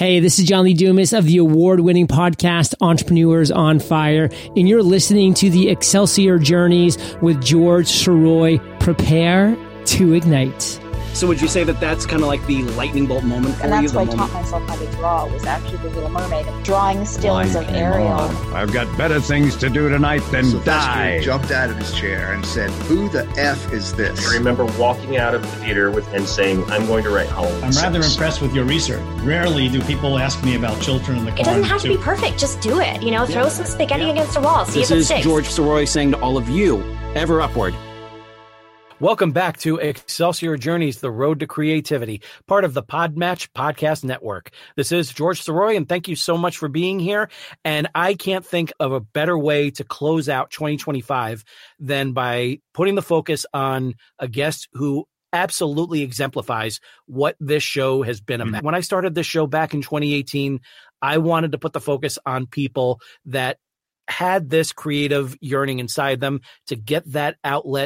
Hey, this is John Lee Dumas of the award-winning podcast Entrepreneurs on Fire, and you're listening to the Excelsior Journeys with George Sirois. Prepare to ignite. So would you say that that's kind of like the lightning bolt moment for you? And that's why I taught myself how to draw, was actually The Little Mermaid, drawing stills of Ariel. I've got better things to do tonight than die. Jumped out of his chair and said, "Who the F is this?" I remember walking out of the theater and saying, "I'm going to write Halloween." I'm rather impressed with your research. Rarely do people ask me about Children in the Corn. It doesn't have to be perfect. Just do it. Throw some spaghetti against a wall. See if it sticks. This is George Sirois saying to all of you, ever upward. Welcome back to Excelsior Journeys, the road to creativity, part of the Podmatch Podcast Network. This is George Sirois, and thank you so much for being here. And I can't think of a better way to close out 2025 than by putting the focus on a guest who absolutely exemplifies what this show has been about. When I started this show back in 2018, I wanted to put the focus on people that had this creative yearning inside them to get that outlet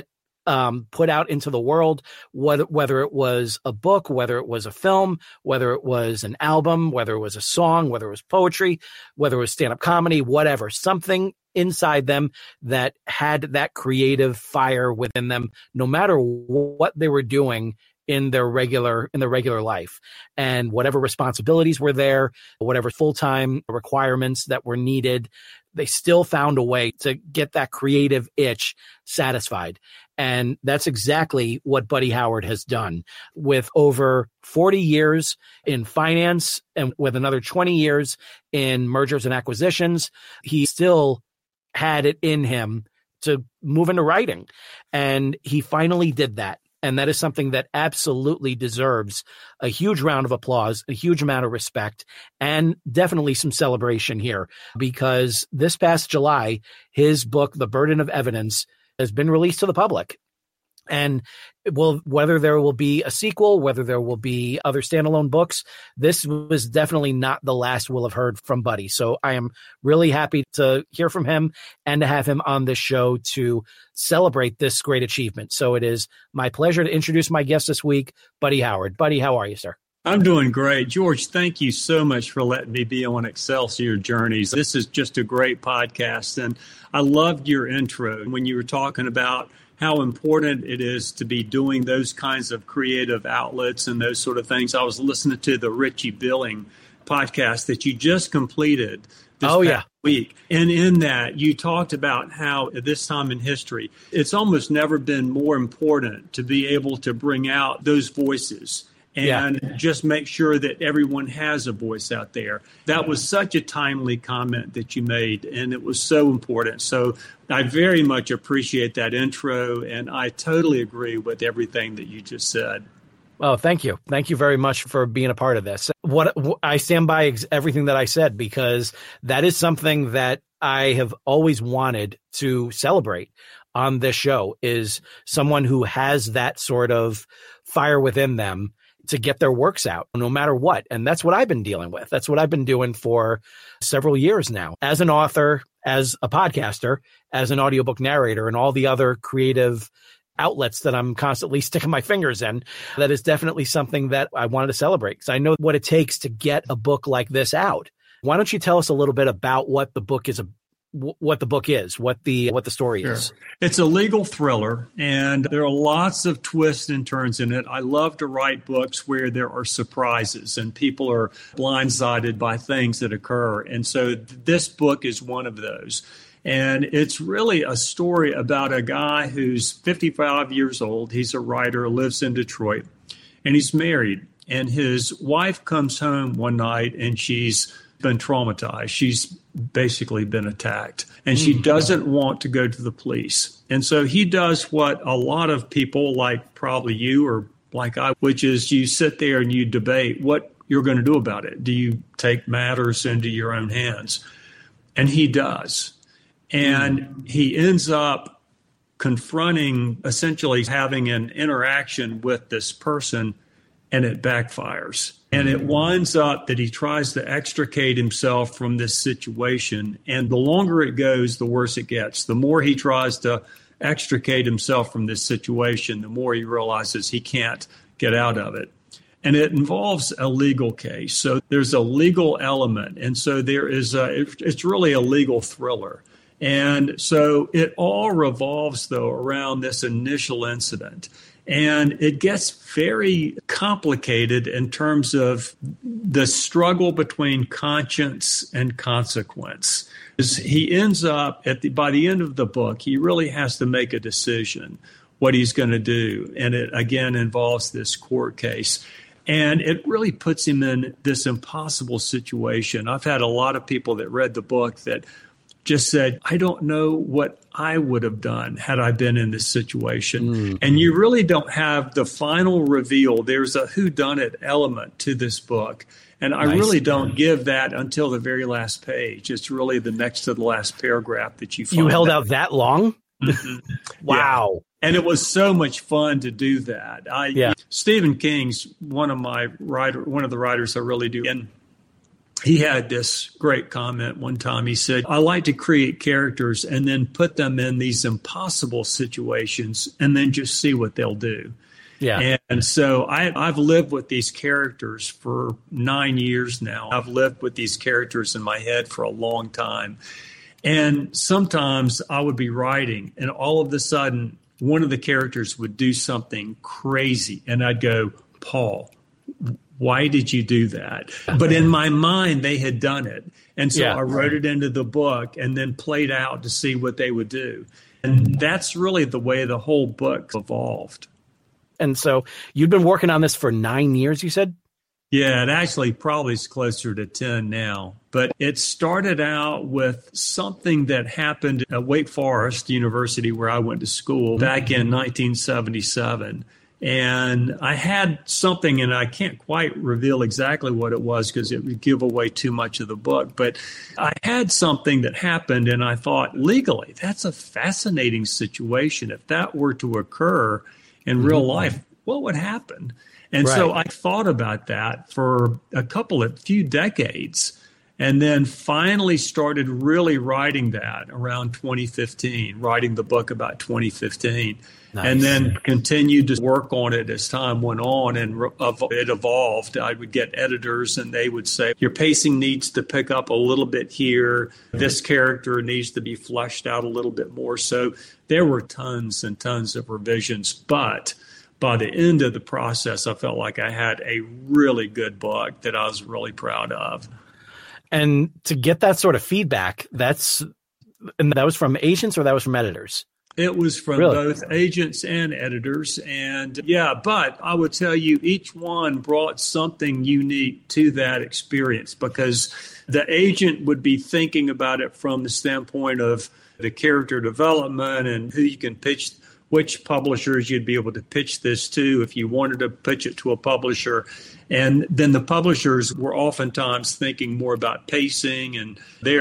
put out into the world, whether it was a book, whether it was a film, whether it was an album, whether it was a song, whether it was poetry, whether it was stand-up comedy, whatever, something inside them that had that creative fire within them, no matter what they were doing in their regular life, and whatever responsibilities were there, whatever full-time requirements that were needed, they still found a way to get that creative itch satisfied. And that's exactly what Buddy Howard has done. With over 40 years in finance and with another 20 years in mergers and acquisitions, he still had it in him to move into writing. And he finally did that. And that is something that absolutely deserves a huge round of applause, a huge amount of respect, and definitely some celebration here, because this past July, his book, The Burden of Evidence, has been released to the public. And whether there will be a sequel, whether there will be other standalone books, this was definitely not the last we'll have heard from Buddy. So I am really happy to hear from him and to have him on this show to celebrate this great achievement. So it is my pleasure to introduce my guest this week, Buddy Howard. Buddy, how are you, sir? I'm doing great. George, thank you so much for letting me be on Excelsior Journeys. This is just a great podcast. And I loved your intro when you were talking about how important it is to be doing those kinds of creative outlets and those sort of things. I was listening to the Richie Billing podcast that you just completed this past week. And in that, you talked about how at this time in history, it's almost never been more important to be able to bring out those voices and just make sure that everyone has a voice out there. That was such a timely comment that you made, and it was so important. So I very much appreciate that intro, and I totally agree with everything that you just said. Oh, thank you. Thank you very much for being a part of this. I stand by everything that I said, because that is something that I have always wanted to celebrate on this show, is someone who has that sort of fire within them to get their works out no matter what. And that's what I've been dealing with. That's what I've been doing for several years now, as an author, as a podcaster, as an audiobook narrator, and all the other creative outlets that I'm constantly sticking my fingers in. That is definitely something that I wanted to celebrate, because I know what it takes to get a book like this out. Why don't you tell us a little bit about what the book is, what the story is? It's a legal thriller, and there are lots of twists and turns in it. I love to write books where there are surprises and people are blindsided by things that occur. And so this book is one of those. And it's really a story about a guy who's 55 years old. He's a writer, lives in Detroit, and he's married. And his wife comes home one night and she's been traumatized. She's basically been attacked, and she doesn't want to go to the police. And so he does what a lot of people, like probably you or like I, which is you sit there and you debate what you're going to do about it. Do you take matters into your own hands? And he does. And he ends up confronting, essentially having an interaction with this person, and it backfires. And it winds up that he tries to extricate himself from this situation. And the longer it goes, the worse it gets. The more he tries to extricate himself from this situation, the more he realizes he can't get out of it. And it involves a legal case. So there's a legal element. And so it's really a legal thriller. And so it all revolves, though, around this initial incident. And it gets very complicated in terms of the struggle between conscience and consequence. He ends up, by the end of the book, he really has to make a decision what he's going to do. And it, again, involves this court case. And it really puts him in this impossible situation. I've had a lot of people that read the book that just said, I don't know what I would have done had I been in this situation. Mm-hmm. And you really don't have the final reveal. There's a whodunit element to this book. And I really don't give that until the very last page. It's really the next to the last paragraph that you find. You held out that long? Mm-hmm. Wow. Yeah. And it was so much fun to do that. Stephen King's one of the writers I really do. And he had this great comment one time. He said, I like to create characters and then put them in these impossible situations and then just see what they'll do. Yeah. And so I've lived with these characters for 9 years now. I've lived with these characters in my head for a long time. And sometimes I would be writing and all of a sudden one of the characters would do something crazy. And I'd go, Paul, why did you do that? But in my mind, they had done it. And so I wrote it into the book and then played out to see what they would do. And that's really the way the whole book evolved. And so you've been working on this for 9 years, you said? Yeah, it actually probably is closer to 10 now. But it started out with something that happened at Wake Forest University, where I went to school back in 1977. And I had something, and I can't quite reveal exactly what it was because it would give away too much of the book. But I had something that happened, and I thought, legally, that's a fascinating situation. If that were to occur in real life, what would happen? And so I thought about that for a few decades, and then finally started really writing that around 2015, writing the book about 2015. Nice. And then continued to work on it as time went on, and it evolved. I would get editors and they would say, your pacing needs to pick up a little bit here. This character needs to be fleshed out a little bit more. So there were tons and tons of revisions, but by the end of the process, I felt like I had a really good book that I was really proud of. And to get that sort of feedback, that was from agents or that was from editors? It was from both agents and editors. And but I would tell you each one brought something unique to that experience, because the agent would be thinking about it from the standpoint of the character development and who you can pitch, which publishers you'd be able to pitch this to if you wanted to pitch it to a publisher. And then the publishers were oftentimes thinking more about pacing, and they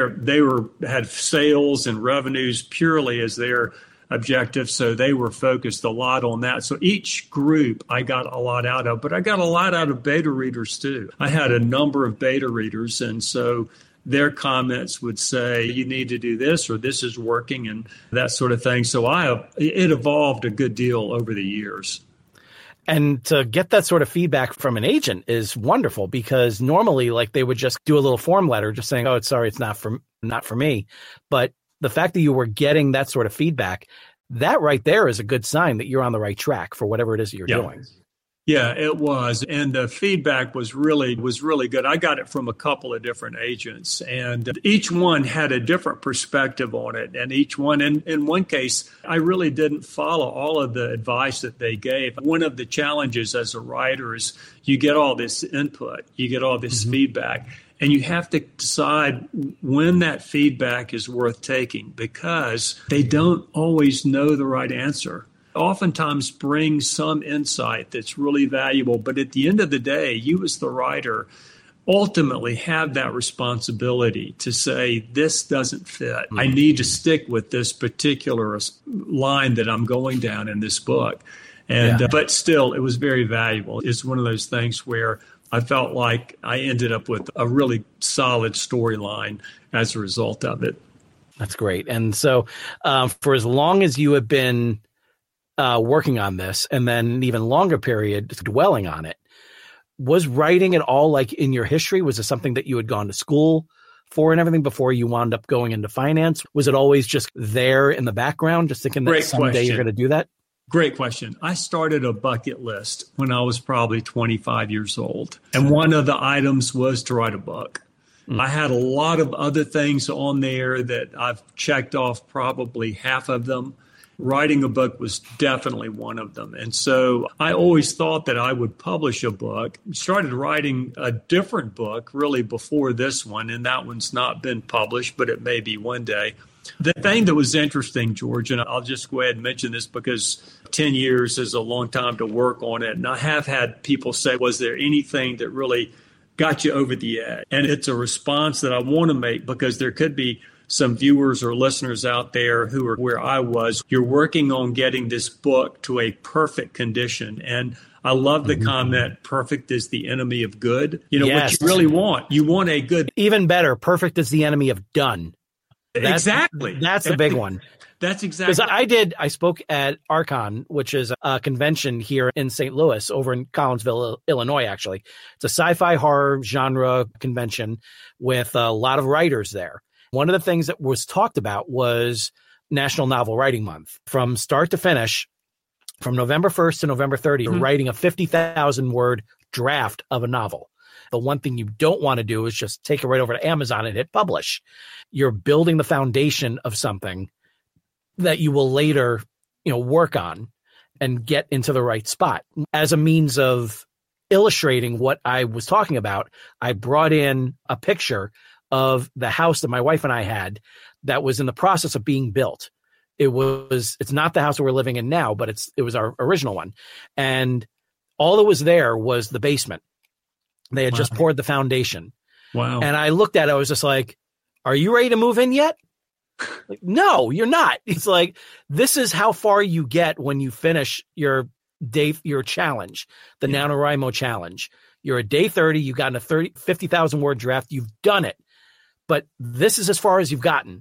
had sales and revenues purely as their objective. So they were focused a lot on that. So each group I got a lot out of, but I got a lot out of beta readers too. I had a number of beta readers, and so their comments would say, you need to do this, or this is working, and that sort of thing. So it evolved a good deal over the years. And to get that sort of feedback from an agent is wonderful, because normally, like, they would just do a little form letter just saying, oh, it's not for me. But the fact that you were getting that sort of feedback, that right there is a good sign that you're on the right track for whatever it is that you're doing. Yeah, it was. And the feedback was really good. I got it from a couple of different agents, and each one had a different perspective on it. And each one, in one case, I really didn't follow all of the advice that they gave. One of the challenges as a writer is you get all this input, you get all this feedback, and you have to decide when that feedback is worth taking, because they don't always know the right answer. Oftentimes bring some insight that's really valuable, but at the end of the day, you as the writer ultimately have that responsibility to say, this doesn't fit. I need to stick with this particular line that I'm going down in this book. And but still, it was very valuable. It's one of those things where I felt like I ended up with a really solid storyline as a result of it. That's great. And so for as long as you have been working on this, and then an even longer period dwelling on it, Was writing at all like in your history? Was it something that you had gone to school for and everything before you wound up going into finance? Was it always just there in the background, just thinking that someday you're going to do that? Great question. I started a bucket list when I was probably 25 years old. And one of the items was to write a book. I had a lot of other things on there that I've checked off, probably half of them. Writing a book was definitely one of them. And so I always thought that I would publish a book. Started writing a different book really before this one, and that one's not been published, but it may be one day. The thing that was interesting, George, and I'll just go ahead and mention this because 10 years is a long time to work on it. And I have had people say, was there anything that really got you over the edge? And it's a response that I want to make because there could be some viewers or listeners out there who are where I was. You're working on getting this book to a perfect condition. And I love the comment, perfect is the enemy of good. You know, what you really want. You want a good. Even better, perfect is the enemy of done. Exactly. That's the big one. That's exactly. Because I spoke at Archon, which is a convention here in St. Louis, over in Collinsville, Illinois, actually. It's a sci-fi horror genre convention with a lot of writers there. One of the things that was talked about was National Novel Writing Month. From start to finish, from November 1st to November 30th, you're writing a 50,000-word draft of a novel. The one thing you don't want to do is just take it right over to Amazon and hit publish. You're building the foundation of something that you will later, work on and get into the right spot. As a means of illustrating what I was talking about, I brought in a picture of the house that my wife and I had that was in the process of being built. It's not the house that we're living in now, but it was our original one. And all that was there was the basement. They had just poured the foundation. Wow. And I looked at it, I was just like, are you ready to move in yet? Like, no, you're not. It's like, this is how far you get when you finish your challenge, the NaNoWriMo challenge. You're at day 30, you've gotten a 50,000 word draft, you've done it. But this is as far as you've gotten.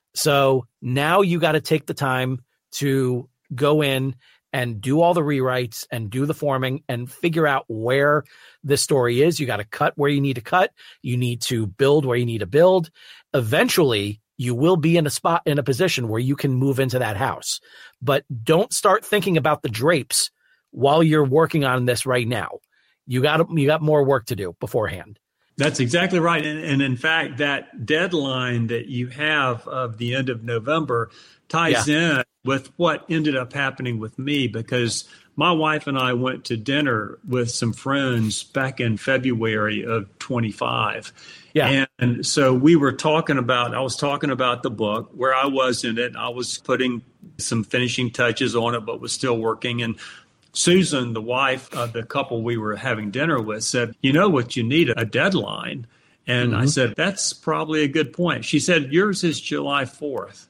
So now you got to take the time to go in and do all the rewrites and do the forming and figure out where this story is. You got to cut where you need to cut. You need to build where you need to build. Eventually, you will be in a position where you can move into that house. But don't start thinking about the drapes while you're working on this right now. You got more work to do beforehand. That's exactly right. And in fact, that deadline that you have of the end of November ties in with what ended up happening with me, because my wife and I went to dinner with some friends back in February of 25. Yeah. And so I was talking about the book, where I was in it. I was putting some finishing touches on it, but was still working. And Susan, the wife of the couple we were having dinner with, said, you know what, you need a deadline. And I said, that's probably a good point. She said, yours is July 4th.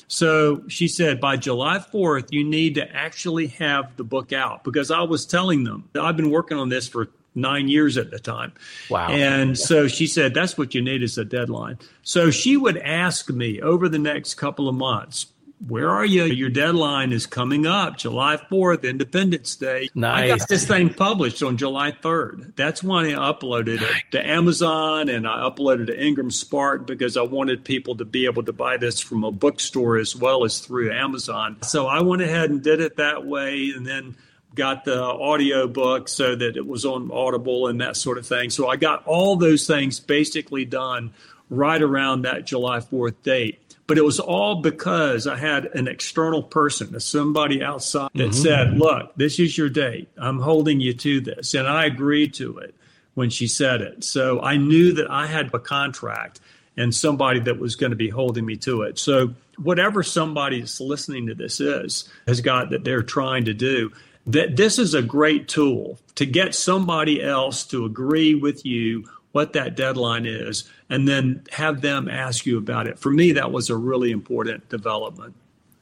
So she said, by July 4th, you need to actually have the book out, because I was telling them I've been working on this for 9 years at the time. Wow. And so she said, that's what you need is a deadline. So she would ask me over the next couple of months, where are you? Your deadline is coming up, July 4th, Independence Day. Nice. I got this thing published on July 3rd. That's when I uploaded it to Amazon, and I uploaded to Ingram Spark because I wanted people to be able to buy this from a bookstore as well as through Amazon. So I went ahead and did it that way, and then got the audio book so that it was on Audible and that sort of thing. So I got all those things basically done right around that July 4th date. But it was all because I had an external person, somebody outside that said, look, this is your date. I'm holding you to this. And I agreed to it when she said it. So I knew that I had a contract and somebody that was going to be holding me to it. So whatever somebody's listening to this has got that they're trying to do, that this is a great tool to get somebody else to agree with you what that deadline is, and then have them ask you about it. For me, that was a really important development.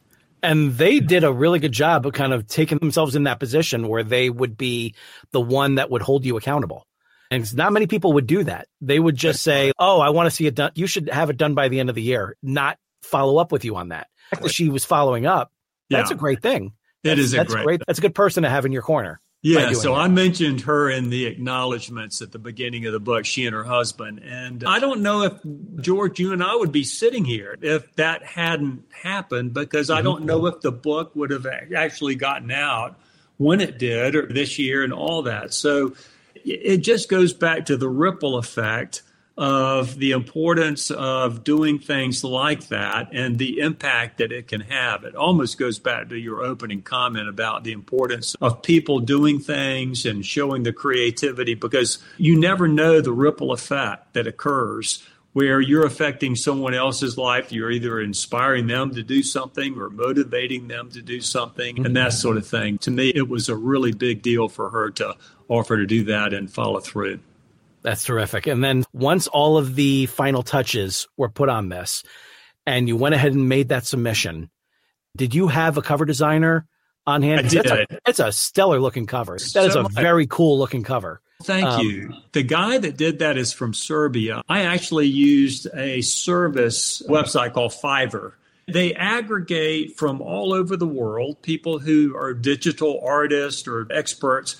And they did a really good job of kind of taking themselves in that position where they would be the one that would hold you accountable. And not many people would do that. They would just say, oh, I want to see it done. You should have it done by the end of the year, not follow up with you on that. The fact that she was following up, that's a great thing. That's great. That's a good person to have in your corner. Yeah, so I mentioned her in the acknowledgments at the beginning of the book, she and her husband. And I don't know if, George, you and I would be sitting here if that hadn't happened, because I don't know if the book would have actually gotten out when it did, or this year and all that. So it just goes back to the ripple effect of the importance of doing things like that and the impact that it can have. It almost goes back to your opening comment about the importance of people doing things and showing the creativity, because you never know the ripple effect that occurs where you're affecting someone else's life. You're either inspiring them to do something or motivating them to do something and that sort of thing. To me, it was a really big deal for her to offer to do that and follow through. That's terrific. And then once all of the final touches were put on this and you went ahead and made that submission, did you have a cover designer on hand? I did. It's a stellar looking cover. That is a very cool looking cover. Thank you. The guy that did that is from Serbia. I actually used a service website called Fiverr. They aggregate from all over the world people who are digital artists or experts.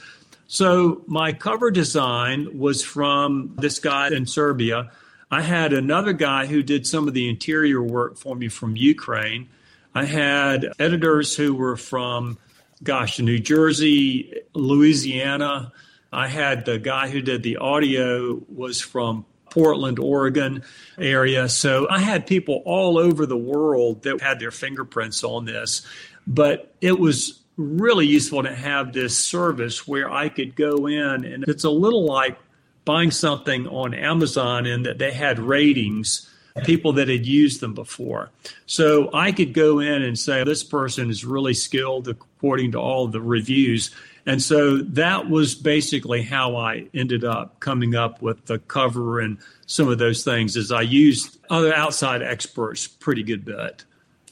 So my cover design was from this guy in Serbia. I had another guy who did some of the interior work for me from Ukraine. I had editors who were from, New Jersey, Louisiana. I had the guy who did the audio was from Portland, Oregon area. So I had people all over the world that had their fingerprints on this. But it was really useful to have this service where I could go in, and it's a little like buying something on Amazon in that they had ratings, people that had used them before. So I could go in and say, this person is really skilled according to all the reviews. And so that was basically how I ended up coming up with the cover and some of those things, is I used other outside experts pretty good bit.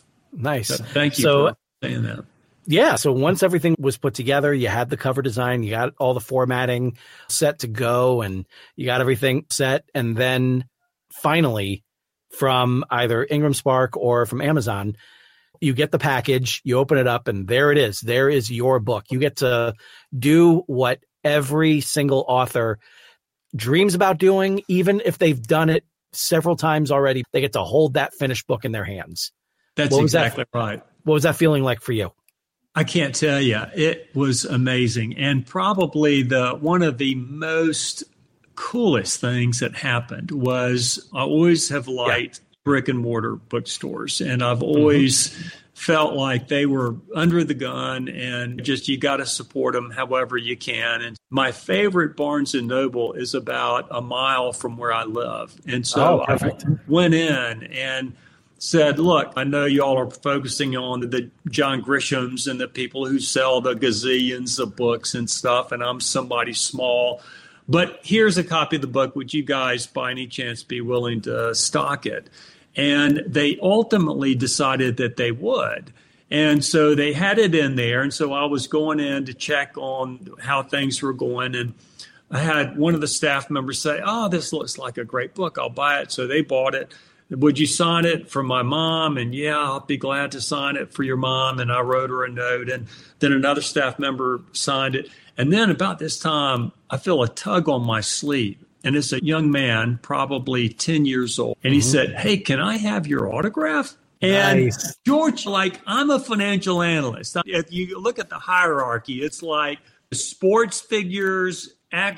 Nice. So thank you for saying that. Yeah. So once everything was put together, you had the cover design, you got all the formatting set to go, and you got everything set. And then finally, from either Ingram Spark or from Amazon, you get the package, you open it up, and there it is. There is your book. You get to do what every single author dreams about doing, even if they've done it several times already. They get to hold that finished book in their hands. That's exactly right. What was that feeling like for you? I can't tell you. It was amazing. And probably one of the most coolest things that happened was I always have liked brick and mortar bookstores. And I've always felt like they were under the gun and just you got to support them however you can. And my favorite Barnes & Noble is about a mile from where I live. And so I went in and said, look, I know y'all are focusing on the John Grishams and the people who sell the gazillions of books and stuff, and I'm somebody small. But here's a copy of the book. Would you guys, by any chance, be willing to stock it? And they ultimately decided that they would. And so they had it in there. And so I was going in to check on how things were going. And I had one of the staff members say, this looks like a great book. I'll buy it. So they bought it. Would you sign it for my mom? And yeah, I'll be glad to sign it for your mom. And I wrote her a note. And then another staff member signed it. And then about this time, I feel a tug on my sleeve. And it's a young man, probably 10 years old. And he said, hey, can I have your autograph? And George, I'm a financial analyst. If you look at the hierarchy, it's like sports figures,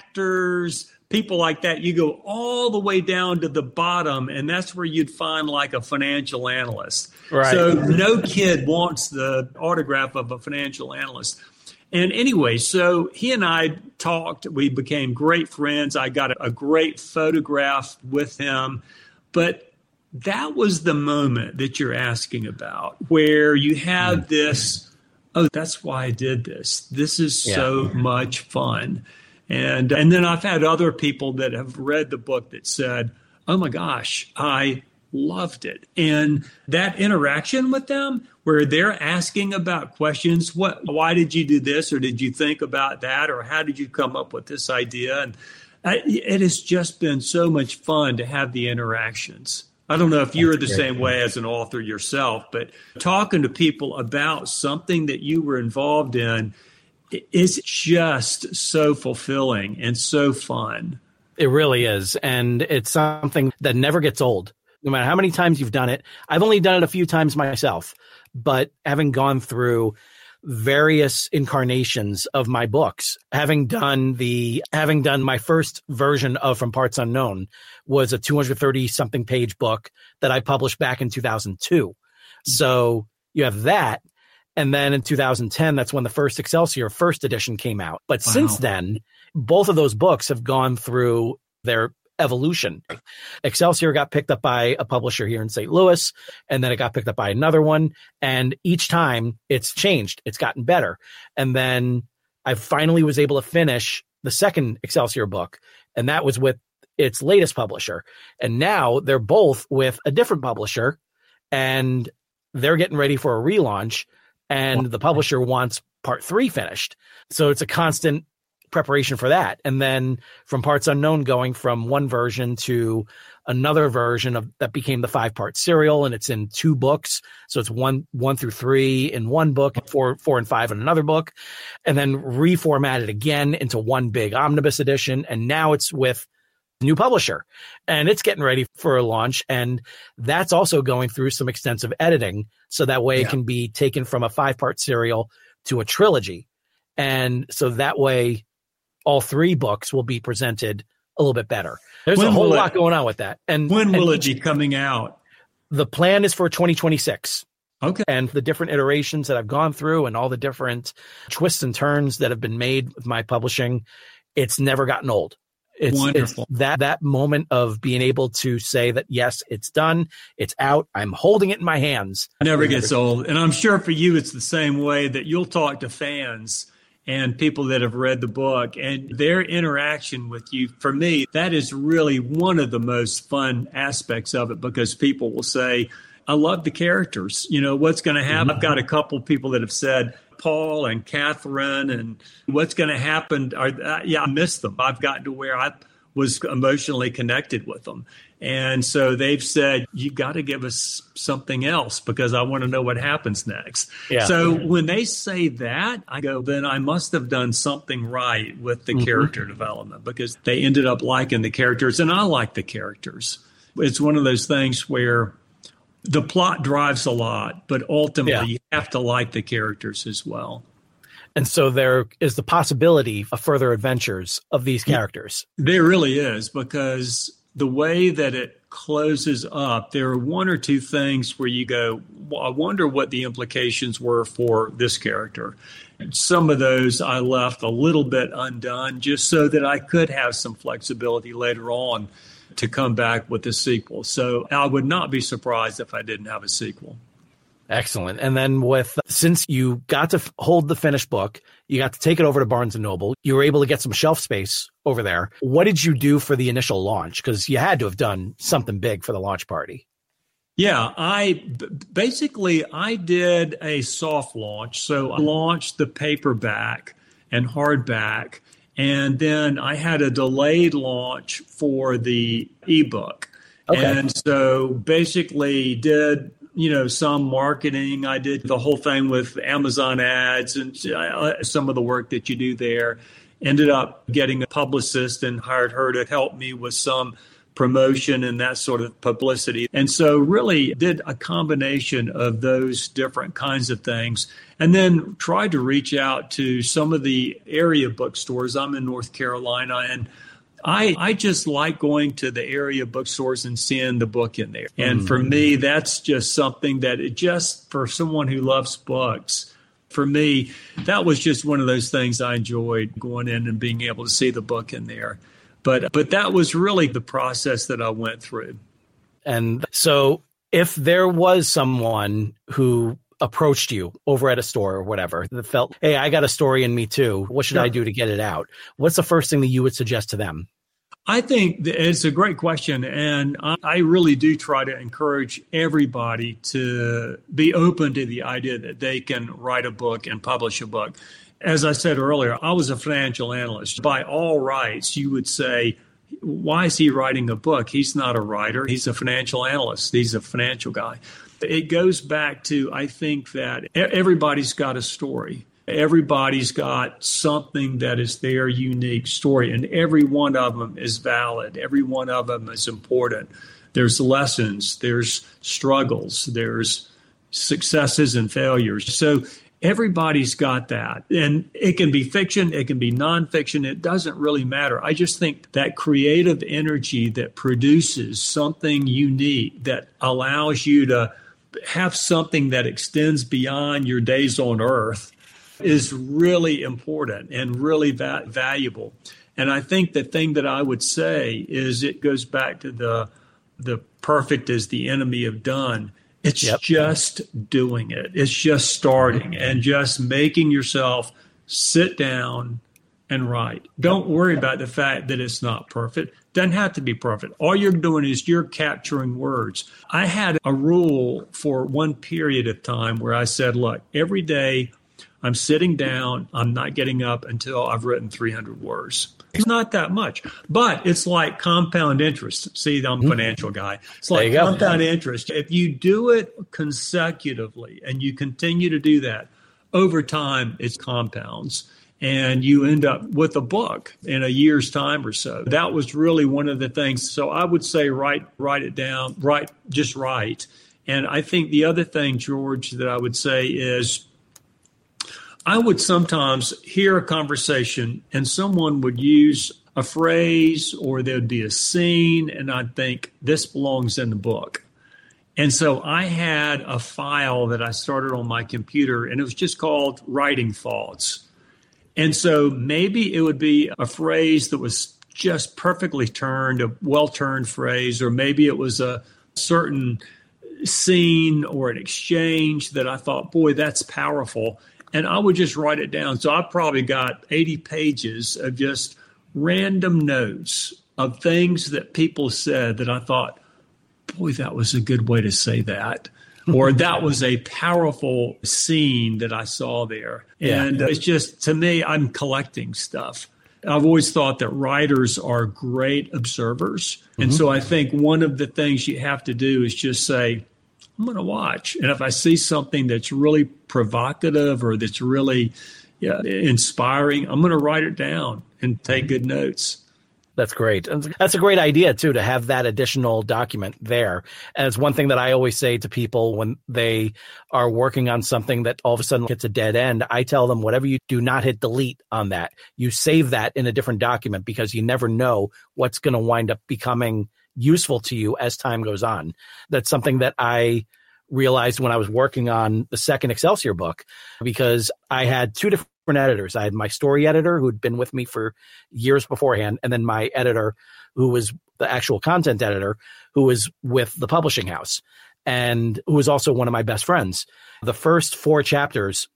actors, people like that. You go all the way down to the bottom, and that's where you'd find like a financial analyst. Right. So no kid wants the autograph of a financial analyst. And anyway, so he and I talked. We became great friends. I got a great photograph with him. But that was the moment that you're asking about, where you have this, that's why I did this. This is so much fun. And then I've had other people that have read the book that said, oh my gosh, I loved it. And that interaction with them where they're asking about questions, why did you do this? Or did you think about that? Or how did you come up with this idea? And it has just been so much fun to have the interactions. I don't know if you're the same way as an author yourself, but talking to people about something that you were involved in, It's just so fulfilling and so fun. It really is. And it's something that never gets old. No matter how many times you've done it. I've only done it a few times myself, but having gone through various incarnations of my books, having done my first version of From Parts Unknown was a 230 something page book that I published back in 2002. So you have that. And then in 2010, that's when the first Excelsior first edition came out. But since then, both of those books have gone through their evolution. Excelsior got picked up by a publisher here in St. Louis, and then it got picked up by another one. And each time it's changed. It's gotten better. And then I finally was able to finish the second Excelsior book, and that was with its latest publisher. And now they're both with a different publisher, and they're getting ready for a relaunch, and the publisher wants part 3 finished. So it's a constant preparation for that. And then From Parts Unknown going from one version to another version of that became the 5-part serial, and it's in 2 books. So it's 1 through 3 in one book, 4 and 5 in another book, and then reformatted again into one big omnibus edition. And now it's with a new publisher, and it's getting ready for a launch. And that's also going through some extensive editing. So that way it can be taken from a 5-part serial to a trilogy. And so that way all 3 books will be presented a little bit better. There's a whole lot going on with that. And when will it be coming out? The plan is for 2026. Okay. And the different iterations that I've gone through and all the different twists and turns that have been made with my publishing, it's never gotten old. It's wonderful. It's that moment of being able to say that, yes, it's done. It's out. I'm holding it in my hands. It never gets old. And I'm sure for you, it's the same way that you'll talk to fans and people that have read the book and their interaction with you. For me, that is really one of the most fun aspects of it, because people will say, I love the characters. You know, what's going to happen? I've got a couple people that have said, Paul and Catherine, and what's going to happen? I miss them. I've gotten to where I was emotionally connected with them. And so they've said, you got to give us something else because I want to know what happens next. Yeah. So when they say that, I go, then I must have done something right with the character development, because they ended up liking the characters, and I like the characters. It's one of those things where the plot drives a lot, but ultimately you have to like the characters as well. And so there is the possibility of further adventures of these characters. There really is, because the way that it closes up, there are 1 or 2 things where you go, well, I wonder what the implications were for this character. Some of those I left a little bit undone just so that I could have some flexibility later on to come back with a sequel. So I would not be surprised if I didn't have a sequel. Excellent. And then since you got to hold the finished book, you got to take it over to Barnes & Noble, you were able to get some shelf space over there. What did you do for the initial launch? Because you had to have done something big for the launch party. Yeah, I did a soft launch. So I launched the paperback and hardback, and then I had a delayed launch for the ebook. Okay. And so basically did some marketing. I did the whole thing with Amazon ads and some of the work that you do there. Ended up getting a publicist and hired her to help me with some promotion and that sort of publicity. And so really did a combination of those different kinds of things, and then tried to reach out to some of the area bookstores. I'm in North Carolina, and I just like going to the area bookstores and seeing the book in there. And for me, that's just something that for someone who loves books, for me, that was just one of those things I enjoyed, going in and being able to see the book in there. But that was really the process that I went through. And so if there was someone who approached you over at a store or whatever that felt, hey, I got a story in me too, what should I do to get it out? What's the first thing that you would suggest to them? I think it's a great question, and I really do try to encourage everybody to be open to the idea that they can write a book and publish a book. As I said earlier, I was a financial analyst. By all rights, you would say, why is he writing a book? He's not a writer. He's a financial analyst. He's a financial guy. It goes back to, I think that everybody's got a story. Everybody's got something that is their unique story, and every one of them is valid. Every one of them is important. There's lessons, there's struggles, there's successes and failures. So everybody's got that. And it can be fiction, it can be nonfiction, it doesn't really matter. I just think that creative energy that produces something unique that allows you to have something that extends beyond your days on earth is really important and really valuable. And I think the thing that I would say is it goes back to the perfect is the enemy of done. It's just doing it. It's just starting and just making yourself sit down and write. Don't worry about the fact that it's not perfect. Doesn't have to be perfect. All you're doing is you're capturing words. I had a rule for one period of time where I said, look, every day I'm sitting down, I'm not getting up until I've written 300 words. It's not that much, but it's like compound interest. See, I'm a financial guy. It's like compound interest. If you do it consecutively and you continue to do that, over time, it compounds. And you end up with a book in a year's time or so. That was really one of the things. So I would say write it down, just write. And I think the other thing, George, that I would say is I would sometimes hear a conversation and someone would use a phrase or there'd be a scene and I'd think this belongs in the book. And so I had a file that I started on my computer and it was just called Writing Thoughts. And so maybe it would be a phrase that was just perfectly turned, a well-turned phrase, or maybe it was a certain scene or an exchange that I thought, boy, that's powerful. And I would just write it down. So I probably got 80 pages of just random notes of things that people said that I thought, boy, that was a good way to say that. Or that was a powerful scene that I saw there. And it's just, to me, I'm collecting stuff. I've always thought that writers are great observers. And so I think one of the things you have to do is just say, I'm going to watch. And if I see something that's really provocative or that's really inspiring, I'm going to write it down and take good notes. That's great. That's a great idea, too, to have that additional document there. And it's one thing that I always say to people when they are working on something that all of a sudden hits a dead end. I tell them, whatever you do, not hit delete on that. You save that in a different document because you never know what's going to wind up becoming useful to you as time goes on. That's something that I realized when I was working on the second Excelsior book, because I had two different editors. I had my story editor who'd been with me for years beforehand, and then my editor who was the actual content editor who was with the publishing house and who was also one of my best friends. The first 4 chapters,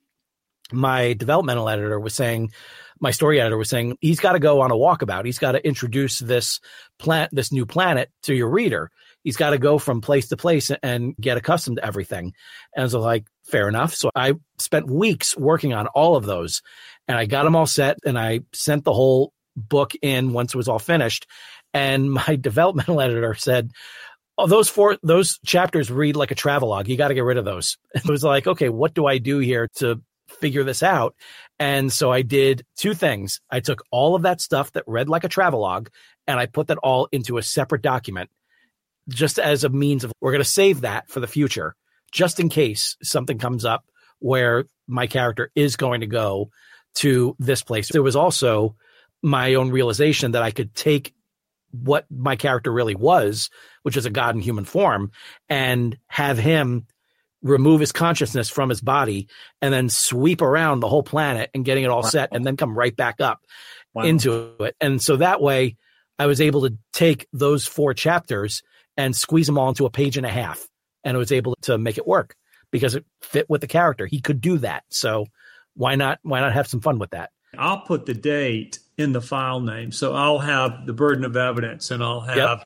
my developmental editor was saying, my story editor was saying, he's got to go on a walkabout. He's got to introduce this new planet to your reader. He's got to go from place to place and get accustomed to everything. And so like, fair enough. So I spent weeks working on all of those and I got them all set and I sent the whole book in once it was all finished. And my developmental editor said, oh, those chapters read like a travelogue. You got to get rid of those. It was like, okay, what do I do here to figure this out? And so I did 2 things. I took all of that stuff that read like a travelogue and I put that all into a separate document just as a means of, we're going to save that for the future, just in case something comes up where my character is going to go to this place. There was also my own realization that I could take what my character really was, which is a god in human form, and have him remove his consciousness from his body and then sweep around the whole planet and getting it all set and then come right back up into it. And so that way I was able to take those 4 chapters and squeeze them all into a page and a half. And I was able to make it work because it fit with the character. He could do that. So why not have some fun with that? I'll put the date in the file name. So I'll have the burden of evidence and I'll have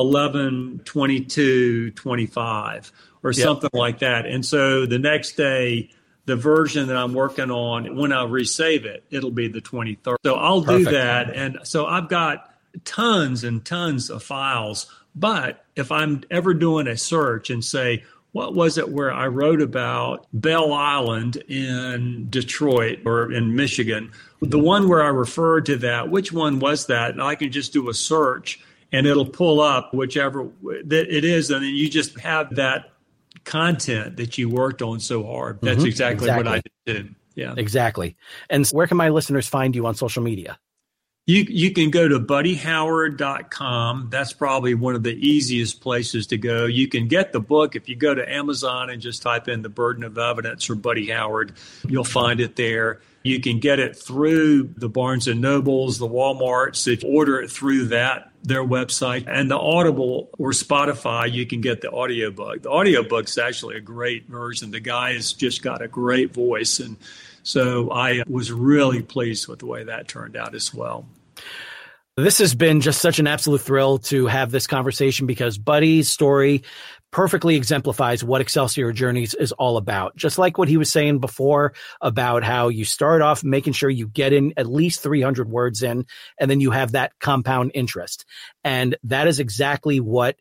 11/22/25 or something like that. And so the next day, the version that I'm working on, when I resave it, it'll be the 23rd. So I'll do that. And so I've got tons and tons of files. But if I'm ever doing a search and say, what was it where I wrote about Belle Island in Detroit or in Michigan? The one where I referred to that, which one was that? And I can just do a search and it'll pull up whichever that it is. And then you just have that content that you worked on so hard. That's exactly what I did. Yeah, exactly. And where can my listeners find you on social media? You can go to buddyhoward.com. That's probably one of the easiest places to go. You can get the book if you go to Amazon and just type in The Burden of Evidence or Buddy Howard. You'll find it there. You can get it through the Barnes & Nobles, the Walmarts. If you order it through their website. And the Audible or Spotify, you can get the audiobook. The audiobook's actually a great version. The guy has just got a great voice. And so I was really pleased with the way that turned out as well. This has been just such an absolute thrill to have this conversation because Buddy's story perfectly exemplifies what Excelsior Journeys is all about. Just like what he was saying before about how you start off making sure you get in at least 300 words in, and then you have that compound interest. And that's exactly what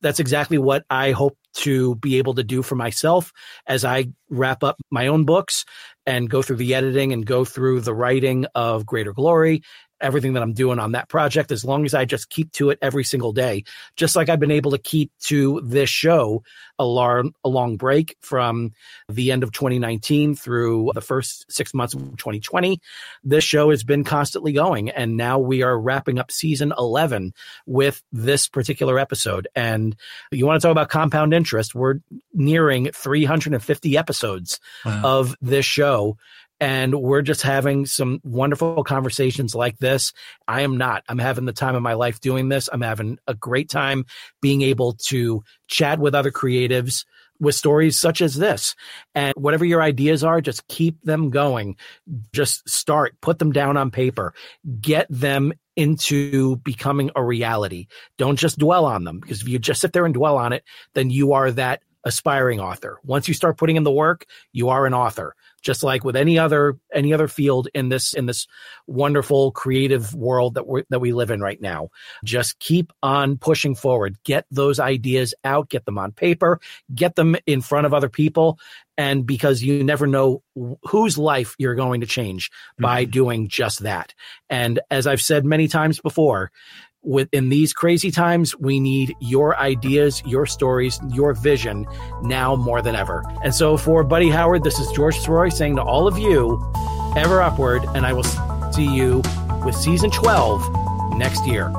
I hope to be able to do for myself as I wrap up my own books and go through the editing and go through the writing of Greater Glory, everything that I'm doing on that project, as long as I just keep to it every single day, just like I've been able to keep to this show a long break from the end of 2019 through the first 6 months of 2020. This show has been constantly going, and now we are wrapping up season 11 with this particular episode. And you want to talk about compound interest, we're nearing 350 episodes of this show. And we're just having some wonderful conversations like this. I'm having the time of my life doing this. I'm having a great time being able to chat with other creatives with stories such as this. And whatever your ideas are, just keep them going. Just put them down on paper, get them into becoming a reality. Don't just dwell on them, because if you just sit there and dwell on it, then you are that aspiring author. Once you start putting in the work, you are an author. Just like with any other field in this wonderful creative world that we live in right now. Just keep on pushing forward. Get those ideas out, get them on paper, get them in front of other people. And because you never know whose life you're going to change by doing just that. And as I've said many times before, in these crazy times, we need your ideas, your stories, your vision now more than ever. And so for Buddy Howard, this is George Soroy saying to all of you, ever upward, and I will see you with season 12 next year.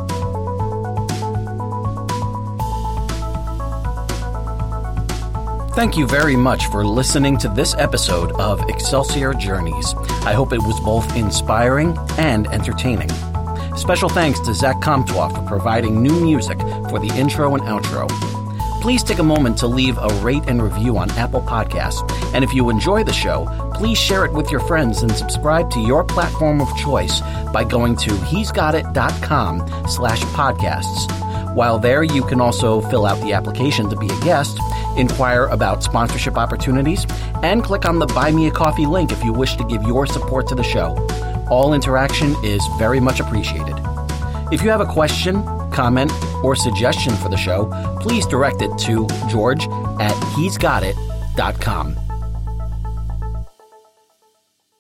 Thank you very much for listening to this episode of Excelsior Journeys. I hope it was both inspiring and entertaining. Special thanks to Zach Comtois for providing new music for the intro and outro. Please take a moment to leave a rate and review on Apple Podcasts. And if you enjoy the show, please share it with your friends and subscribe to your platform of choice by going to he'sgotit.com/podcasts. While there, you can also fill out the application to be a guest, inquire about sponsorship opportunities, and click on the Buy Me a Coffee link if you wish to give your support to the show. All interaction is very much appreciated. If you have a question, comment, or suggestion for the show, please direct it to George@he'sgotit.com.